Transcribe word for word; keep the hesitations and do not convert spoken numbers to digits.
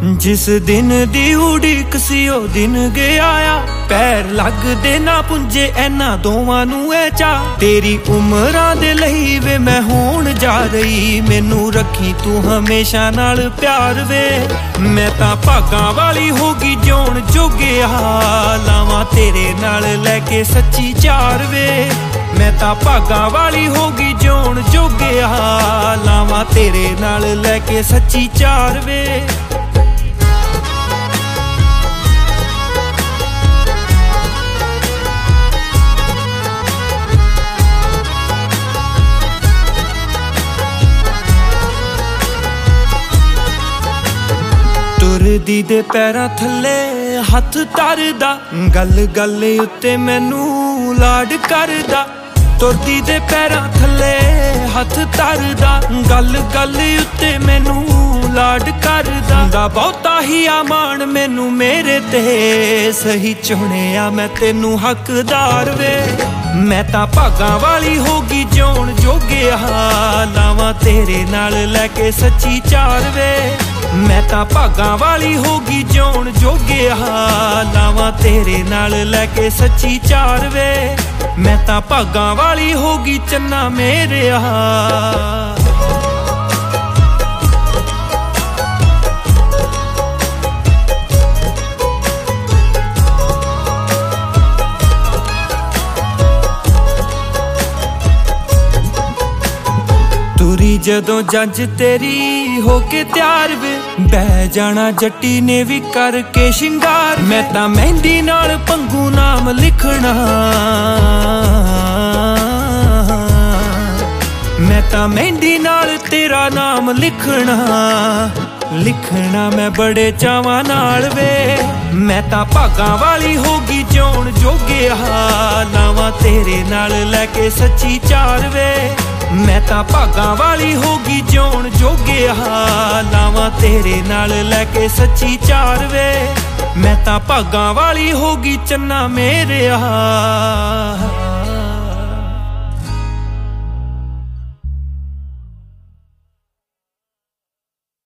जिस दिन दी उड़ीक सी ओ दिन गया आ, पैर लगदे ना पुंजे ऐना दोवां नूं ऐ चा। तेरी उमरां दे लई वे मैं होण जा रही, मैनू रखी तू हमेशा नाल प्यार वे। मैं तां भागां वाली होगी जोण जोगिया, लावां तेरे नाल लैके सच्ची चार वे। मैं तां भागां वाली होगी जोण जोगिया, लावां तेरे नाल लैके सच्ची चार वे। तुरदी दे पैरां थल्ले हथ धरदा, गल गल उत्ते मैनू लाड करदा। तुरदी दे पैरां थल्ले हथ धरदा, गल गल उत्ते मैनू लाड करदा। दा बहुता ही आमान मैनू मेरे ते, सही चुनिया मैं तेनू हकदार वे। मैं तां भागां वाली होगी जोण जोगिया, लावां तेरे नाल लैके सच्ची चार वे। मैं तां भागां वाली होगी जोण जोगिया, लावां तेरे नाल लैके सच्ची चार वे। मैं तां भागां वाली होगी चन्ना मेरेया। तुरी जदों जंज तेरी होके त्यार वे, बह जाना जट्टी ने भी करके शिंगार। मैं तां मेहंदी नाल पंगू नाम लिखना, मैं तां मेहंदी नाल तेरा नाम लिखना। लिखना मैं बड़े चावां नाल वे। मैं तां भागां वाली होगी जोण जोगिया, लावां तेरे नाल लैके सच्ची चार वे। मैं तां भागां वाली होगी जोण जोगिया, लावां तेरे नाल लैके सच्ची चार वे। मैं तां भागां वाली होगी चन्ना मेरेया।